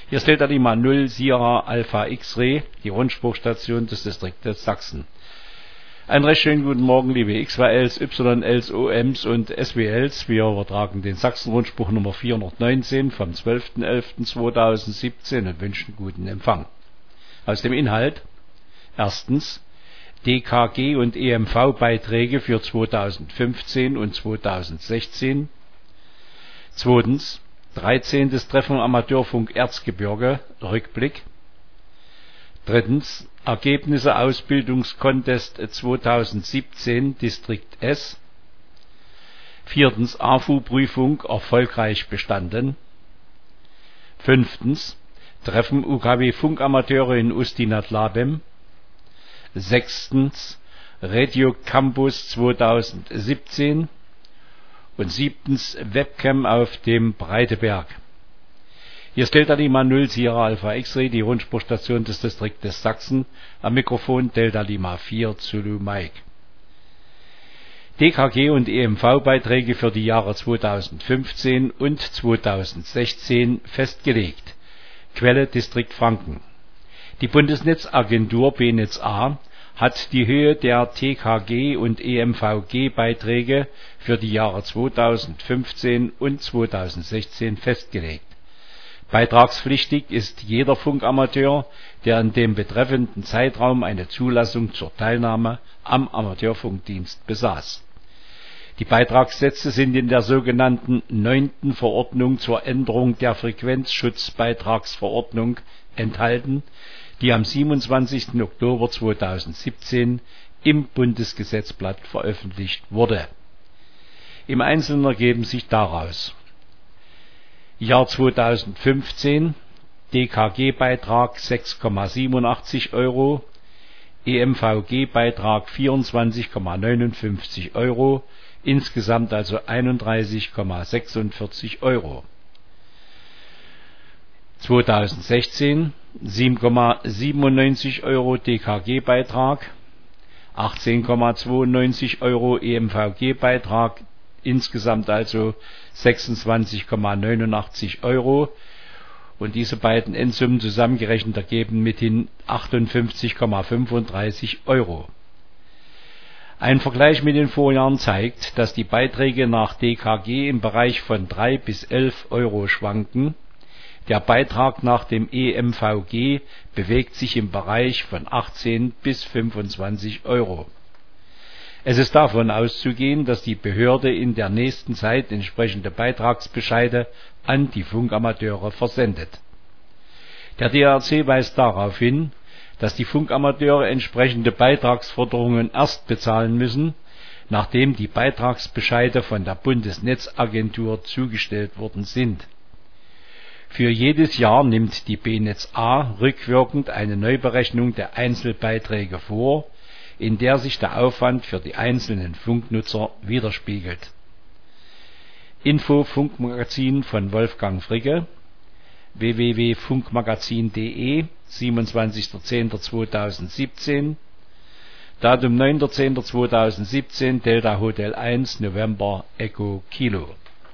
Hier ist Delta Lima 0 Sierra Alpha X-Ray, die Rundspruchstation des Distriktes Sachsen. Einen recht schönen guten Morgen, liebe XYLs, YLs, OMs und SWLs. Wir übertragen den Sachsen-Rundspruch Nummer 419 vom 12.11.2017 und wünschen guten Empfang. Aus dem Inhalt: Erstens, DKG und EMV-Beiträge für 2015 und 2016. Zweitens, 13. Treffen Amateurfunk Erzgebirge, Rückblick. Drittens, Ergebnisse Ausbildungscontest 2017, Distrikt S. Viertens, AFU-Prüfung erfolgreich bestanden. Fünftens, Treffen UKW-Funkamateure in Ustinat-Labem. Sechstens, Radio Campus 2017. Und siebtens, Webcam auf dem Breiteberg. Hier ist Delta Lima 0 Sierra Alpha X-Ray, die Rundspruchstation des Distriktes Sachsen. Am Mikrofon Delta Lima 4 Zulu Mike. DKG und EMV-Beiträge für die Jahre 2015 und 2016 festgelegt. Quelle Distrikt Franken. Die Bundesnetzagentur BNetz A hat die Höhe der TKG und EMVG-Beiträge für die Jahre 2015 und 2016 festgelegt. Beitragspflichtig ist jeder Funkamateur, der in dem betreffenden Zeitraum eine Zulassung zur Teilnahme am Amateurfunkdienst besaß. Die Beitragssätze sind in der sogenannten 9. Verordnung zur Änderung der Frequenzschutzbeitragsverordnung enthalten, die am 27. Oktober 2017 im Bundesgesetzblatt veröffentlicht wurde. Im Einzelnen ergeben sich daraus: Jahr 2015 DKG-Beitrag 6,87 Euro, EMVG-Beitrag 24,59 Euro, insgesamt also 31,46 Euro. 2016 7,97 Euro DKG-Beitrag, 18,92 Euro EMVG-Beitrag, insgesamt also 26,89 Euro, und diese beiden Endsummen zusammengerechnet ergeben mithin 58,35 Euro. Ein Vergleich mit den Vorjahren zeigt, dass die Beiträge nach DKG im Bereich von 3 bis 11 Euro schwanken. Der Beitrag nach dem EMVG bewegt sich im Bereich von 18 bis 25 Euro. Es ist davon auszugehen, dass die Behörde in der nächsten Zeit entsprechende Beitragsbescheide an die Funkamateure versendet. Der DRC weist darauf hin, dass die Funkamateure entsprechende Beitragsforderungen erst bezahlen müssen, nachdem die Beitragsbescheide von der Bundesnetzagentur zugestellt worden sind. Für jedes Jahr nimmt die BNetz A rückwirkend eine Neuberechnung der Einzelbeiträge vor, in der sich der Aufwand für die einzelnen Funknutzer widerspiegelt. Info Funkmagazin von Wolfgang Fricke, www.funkmagazin.de, 27.10.2017, Datum 9.10.2017, Delta Hotel 1, November, Echo Kilo.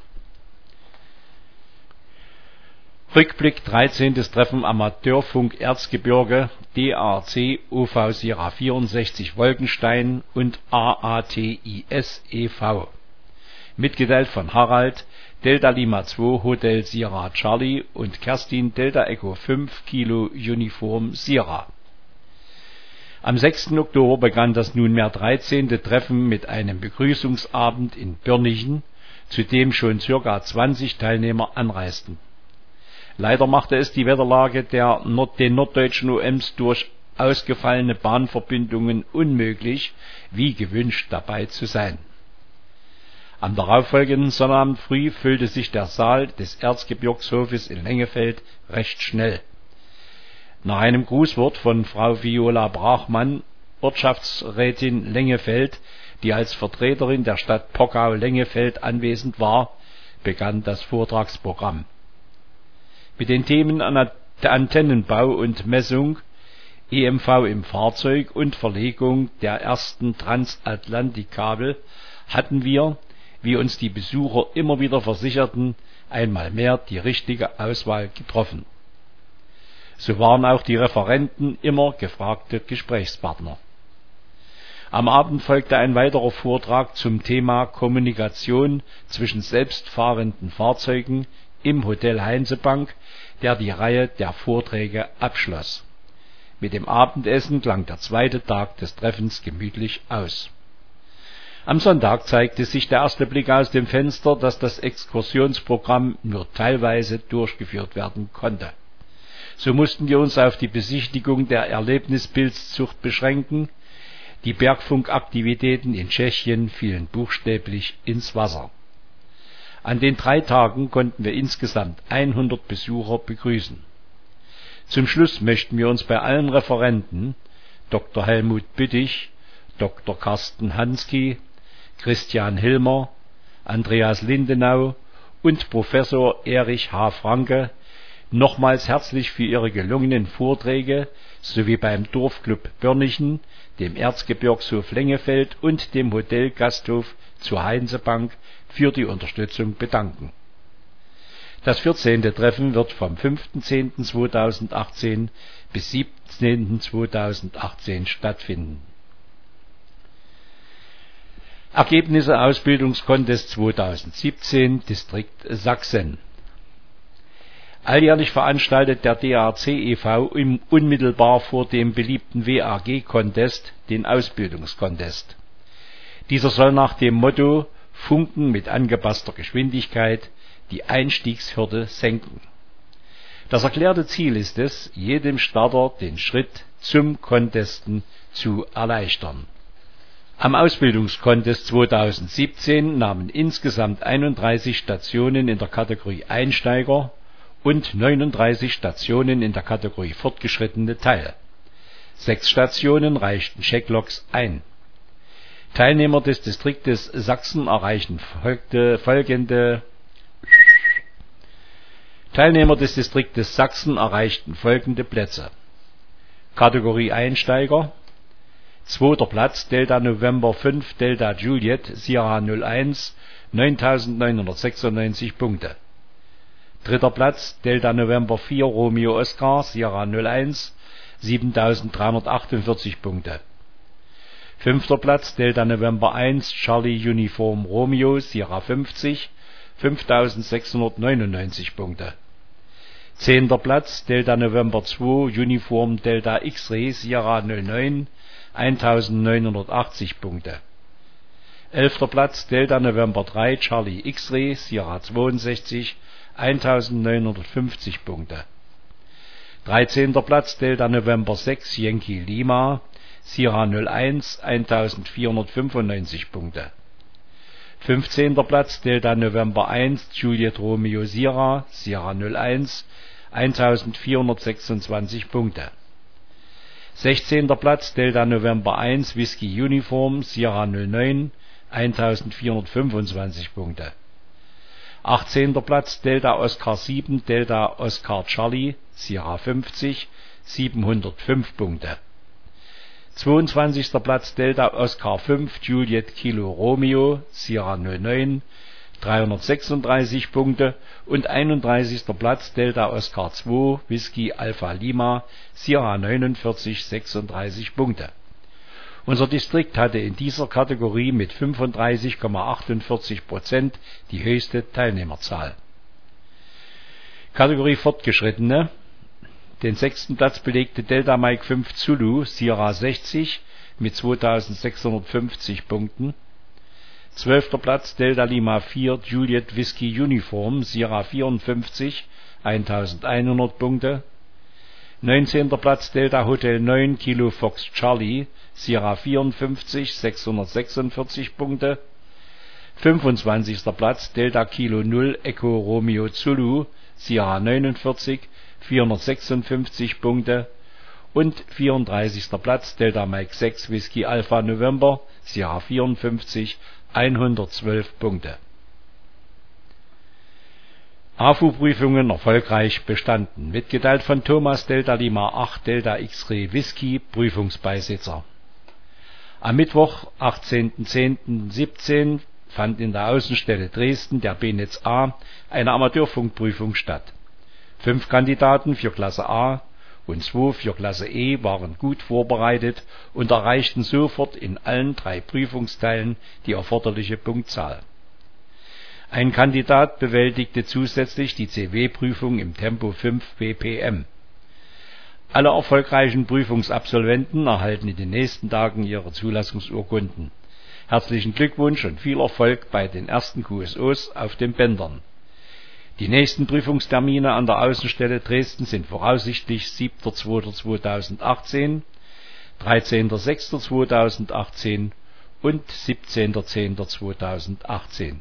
Rückblick 13. Treffen Amateurfunk Erzgebirge, DAC, OV Sierra 64 Wolkenstein und AATIS e.V. Mitgeteilt von Harald, Delta Lima 2 Hotel Sierra Charlie und Kerstin Delta Echo 5 Kilo Uniform Sierra. Am 6. Oktober begann das nunmehr 13. Treffen mit einem Begrüßungsabend in Börnichen, zu dem schon ca. 20 Teilnehmer anreisten. Leider machte es die Wetterlage den norddeutschen OMs durch ausgefallene Bahnverbindungen unmöglich, wie gewünscht dabei zu sein. Am darauffolgenden Sonnabend früh füllte sich der Saal des Erzgebirgshofes in Lengefeld recht schnell. Nach einem Grußwort von Frau Viola Brachmann, Ortschaftsrätin Lengefeld, die als Vertreterin der Stadt Pockau-Lengefeld anwesend war, begann das Vortragsprogramm. Mit den Themen Antennenbau und Messung, EMV im Fahrzeug und Verlegung der ersten Transatlantikkabel hatten wir, wie uns die Besucher immer wieder versicherten, einmal mehr die richtige Auswahl getroffen. So waren auch die Referenten immer gefragte Gesprächspartner. Am Abend folgte ein weiterer Vortrag zum Thema Kommunikation zwischen selbstfahrenden Fahrzeugen im Hotel Heinsebank, der die Reihe der Vorträge abschloss. Mit dem Abendessen klang der zweite Tag des Treffens gemütlich aus. Am Sonntag zeigte sich der erste Blick aus dem Fenster, dass das Exkursionsprogramm nur teilweise durchgeführt werden konnte. So mussten wir uns auf die Besichtigung der Erlebnispilzzucht beschränken. Die Bergfunkaktivitäten in Tschechien fielen buchstäblich ins Wasser. An den 3 Tagen konnten wir insgesamt 100 Besucher begrüßen. Zum Schluss möchten wir uns bei allen Referenten, Dr. Helmut Büttich, Dr. Carsten Hansky, Christian Hilmer, Andreas Lindenau und Professor Erich H. Franke nochmals herzlich für ihre gelungenen Vorträge sowie beim Dorfclub Börnichen, dem Erzgebirgshof Lengefeld und dem Hotel Gasthof zur Heinsebank für die Unterstützung bedanken. Das 14. Treffen wird vom 5.10.2018 bis 17.2018 stattfinden. Ergebnisse Ausbildungscontest 2017 Distrikt Sachsen. Alljährlich veranstaltet der DAC e.V. unmittelbar vor dem beliebten WAG-Contest den Ausbildungscontest. Dieser soll nach dem Motto Funken mit angepasster Geschwindigkeit die Einstiegshürde senken. Das erklärte Ziel ist es, jedem Starter den Schritt zum Contesten zu erleichtern. Am Ausbildungscontest 2017 nahmen insgesamt 31 Stationen in der Kategorie Einsteiger und 39 Stationen in der Kategorie Fortgeschrittene teil. 6 Stationen reichten Checklogs ein. Teilnehmer des Distriktes Sachsen erreichten folgende Plätze. Kategorie Einsteiger: 2. Platz Delta November 5 Delta Juliet Sierra 01 9.996 Punkte. 3. Platz Delta November 4 Romeo Oscar Sierra 01 7.348 Punkte. 5. Platz Delta November 1 Charlie Uniform Romeo Sierra 50 5.699 Punkte. 10. Platz Delta November 2 Uniform Delta X-Ray Sierra 09 1.980 Punkte. 11. Platz Delta November 3 Charlie X-Ray Sierra 62 1.950 Punkte. 13. Platz Delta November 6 Yankee Lima Sierra 01 1.495 Punkte. 15. Platz Delta November 1 Juliet Romeo Sierra 01 1.426 Punkte. 16. Platz Delta November 1 Whisky Uniform Sierra 09 1.425 Punkte. 18. Platz Delta Oscar 7 Delta Oscar Charlie Sierra 50 705 Punkte. 22. Platz Delta Oscar 5 Juliet Kilo Romeo Sierra 09 336 Punkte und 31. Platz Delta Oscar 2 Whisky Alpha Lima Sierra 49 36 Punkte. Unser Distrikt hatte in dieser Kategorie mit 35,48% die höchste Teilnehmerzahl. Kategorie Fortgeschrittene: Den 6. Platz belegte Delta Mike 5 Zulu Sierra 60 mit 2.650 Punkten. 12. Platz Delta Lima 4 Juliet Whisky Uniform Sierra 54 1.100 Punkte. 19. Platz Delta Hotel 9 Kilo Fox Charlie Sierra 54 646 Punkte. 25. Platz Delta Kilo 0 Echo Romeo Zulu Sierra 49 456 Punkte und 34. Platz Delta Mike 6 Whisky Alpha November Sierra 54 112 Punkte. AFU-Prüfungen erfolgreich bestanden. Mitgeteilt von Thomas Delta Lima 8 Delta X-Ray Whisky, Prüfungsbeisitzer. Am Mittwoch, 18.10.17 fand in der Außenstelle Dresden der BNetz A eine Amateurfunkprüfung statt. 5 Kandidaten für Klasse A und 2 für Klasse E waren gut vorbereitet und erreichten sofort in allen 3 Prüfungsteilen die erforderliche Punktzahl. Ein Kandidat bewältigte zusätzlich die CW-Prüfung im Tempo 5 ppm. Alle erfolgreichen Prüfungsabsolventen erhalten in den nächsten Tagen ihre Zulassungsurkunden. Herzlichen Glückwunsch und viel Erfolg bei den ersten QSOs auf den Bändern. Die nächsten Prüfungstermine an der Außenstelle Dresden sind voraussichtlich 7.2.2018, 13.06.2018 und 17.10.2018.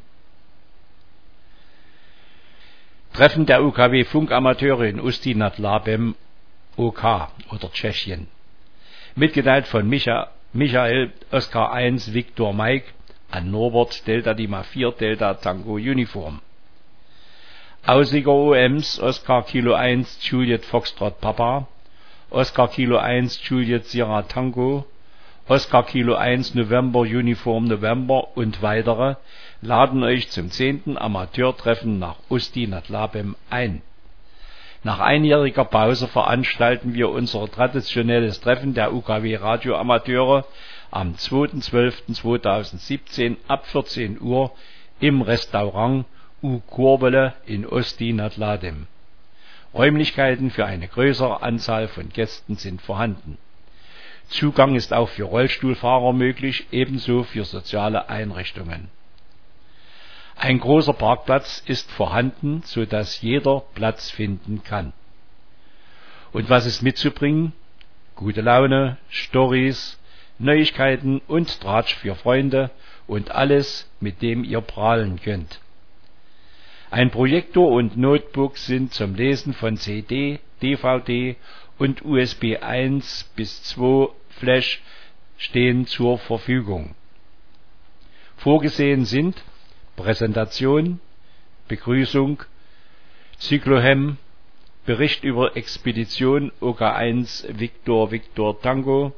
Treffen der UKW Funkamateure in Ústí nad Labem, OK oder Tschechien. Mitgeteilt von Michael Oskar 1 Viktor Mike an Norbert Delta Lima 4 Delta Tango Uniform. Aussieger OMs Oskar Kilo 1 Juliet Foxtrot Papa, Oskar Kilo 1 Juliet Sierra Tango, Oskar Kilo 1 November Uniform November und weitere laden euch zum 10. Amateurtreffen nach Ústí nad Labem ein. Nach einjähriger Pause veranstalten wir unser traditionelles Treffen der UKW Radioamateure am 2.12.2017 ab 14 Uhr im Restaurant U Kurbele in Ústí nad Labem. Räumlichkeiten für eine größere Anzahl von Gästen sind vorhanden. Zugang ist auch für Rollstuhlfahrer möglich, ebenso für soziale Einrichtungen. Ein großer Parkplatz ist vorhanden, so dass jeder Platz finden kann. Und was ist mitzubringen? Gute Laune, Storys, Neuigkeiten und Tratsch für Freunde und alles, mit dem ihr prahlen könnt. Ein Projektor und Notebook sind zum Lesen von CD, DVD und USB 1 bis 2 Flash stehen zur Verfügung. Vorgesehen sind Präsentation, Begrüßung, Zyklohem, Bericht über Expedition OK1 Victor Victor Tango,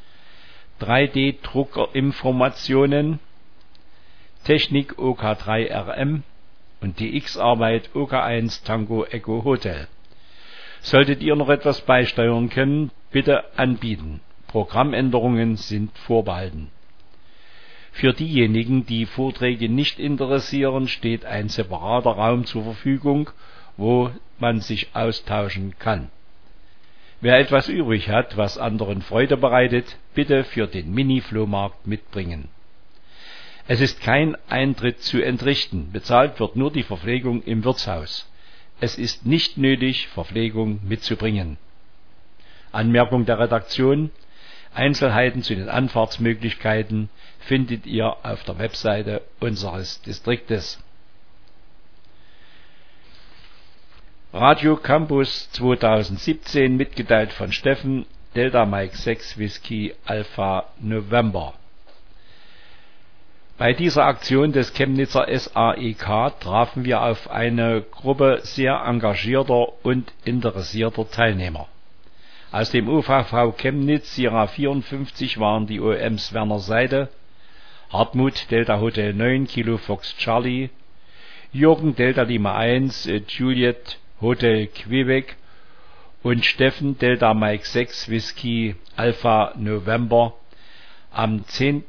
3D-Druckerinformationen, Technik OK3RM und die X-Arbeit OK1 Tango Echo Hotel. Solltet ihr noch etwas beisteuern können, bitte anbieten. Programmänderungen sind vorbehalten. Für diejenigen, die Vorträge nicht interessieren, steht ein separater Raum zur Verfügung, wo man sich austauschen kann. Wer etwas übrig hat, was anderen Freude bereitet, bitte für den Mini-Flohmarkt mitbringen. Es ist kein Eintritt zu entrichten, bezahlt wird nur die Verpflegung im Wirtshaus. Es ist nicht nötig, Verpflegung mitzubringen. Anmerkung der Redaktion: Einzelheiten zu den Anfahrtsmöglichkeiten findet ihr auf der Webseite unseres Distriktes. Radio Campus 2017, mitgeteilt von Steffen, Delta Mike 6 Whisky Alpha November. Bei dieser Aktion des Chemnitzer SAEK trafen wir auf eine Gruppe sehr engagierter und interessierter Teilnehmer. Aus dem UVV Chemnitz Sierra 54 waren die OMs Werner Seide, Hartmut Delta Hotel 9 Kilo Fox Charlie, Jürgen Delta Lima 1 Juliet Hotel Quebec und Steffen Delta Mike 6 Whisky Alpha November am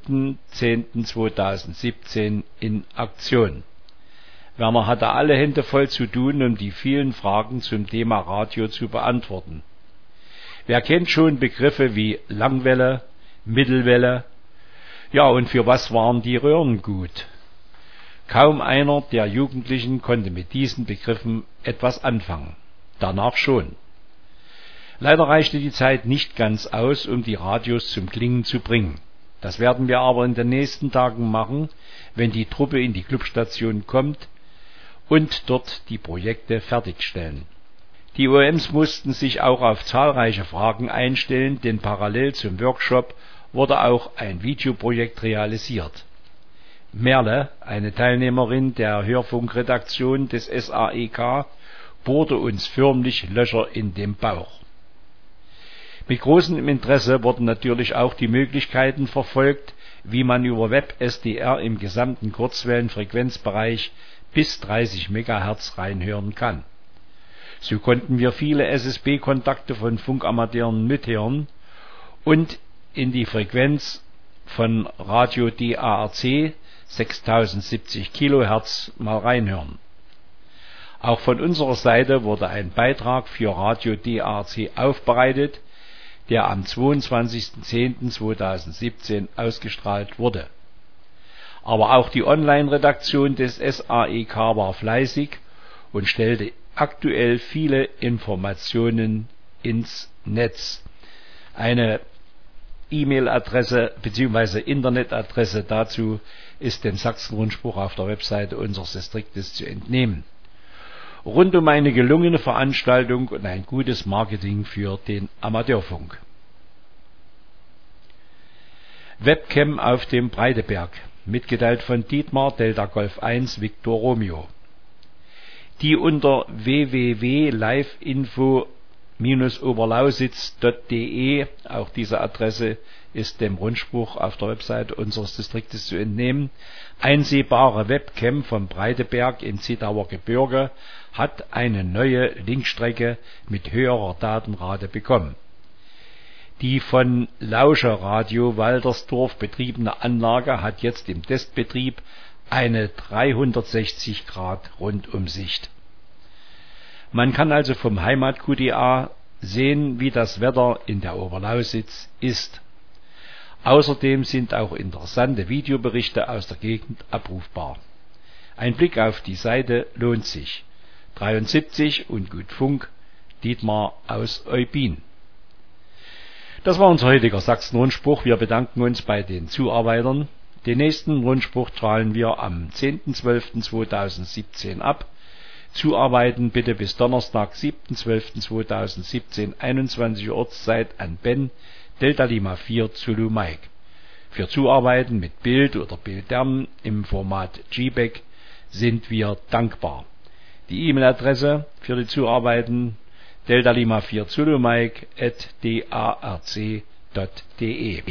10.10.2017 in Aktion. Werner hatte alle Hände voll zu tun, um die vielen Fragen zum Thema Radio zu beantworten. Wer kennt schon Begriffe wie Langwelle, Mittelwelle? Ja, und für was waren die Röhren gut? Kaum einer der Jugendlichen konnte mit diesen Begriffen etwas anfangen. Danach schon. Leider reichte die Zeit nicht ganz aus, um die Radios zum Klingen zu bringen. Das werden wir aber in den nächsten Tagen machen, wenn die Truppe in die Clubstation kommt und dort die Projekte fertigstellen. Die OMs mussten sich auch auf zahlreiche Fragen einstellen, denn parallel zum Workshop wurde auch ein Videoprojekt realisiert. Merle, eine Teilnehmerin der Hörfunkredaktion des SAEK, bohrte uns förmlich Löcher in den Bauch. Mit großem Interesse wurden natürlich auch die Möglichkeiten verfolgt, wie man über WebSDR im gesamten Kurzwellenfrequenzbereich bis 30 MHz reinhören kann. So konnten wir viele SSB-Kontakte von Funkamateuren mithören und in die Frequenz von Radio DARC 6070 kHz mal reinhören. Auch von unserer Seite wurde ein Beitrag für Radio DARC aufbereitet, der am 22.10.2017 ausgestrahlt wurde. Aber auch die Online-Redaktion des SAEK war fleißig und stellte aktuell viele Informationen ins Netz. Eine E-Mail-Adresse bzw. Internetadresse dazu ist dem Sachsenrundspruch auf der Webseite unseres Distriktes zu entnehmen. Rund um eine gelungene Veranstaltung und ein gutes Marketing für den Amateurfunk. Webcam auf dem Breiteberg, mitgeteilt von Dietmar Delta Golf 1 Victor Romeo. Die unter www.liveinfo-oberlausitz.de, auch diese Adresse ist dem Rundspruch auf der Webseite unseres Distriktes zu entnehmen, einsehbare Webcam vom Breiteberg im Zittauer Gebirge hat eine neue Linkstrecke mit höherer Datenrate bekommen. Die von Lauscher Radio Waltersdorf betriebene Anlage hat jetzt im Testbetrieb eine 360-Grad-Rundumsicht. Man kann also vom Heimat-QDA sehen, wie das Wetter in der Oberlausitz ist. Außerdem sind auch interessante Videoberichte aus der Gegend abrufbar. Ein Blick auf die Seite lohnt sich. 73 und gut Funk, Dietmar aus Eubin. Das war unser heutiger Sachsen-Rundspruch. Wir bedanken uns bei den Zuarbeitern. Den nächsten Rundspruch strahlen wir am 10.12.2017 ab. Zuarbeiten bitte bis Donnerstag, 7.12.2017, 21 Uhr Ortszeit an Ben, Delta Lima 4 Zulu Mike. Für Zuarbeiten mit Bild oder Bildern im Format JPEG sind wir dankbar. Die E-Mail-Adresse für die Zuarbeiten delta Lima 4 Zulu Mike @darc.de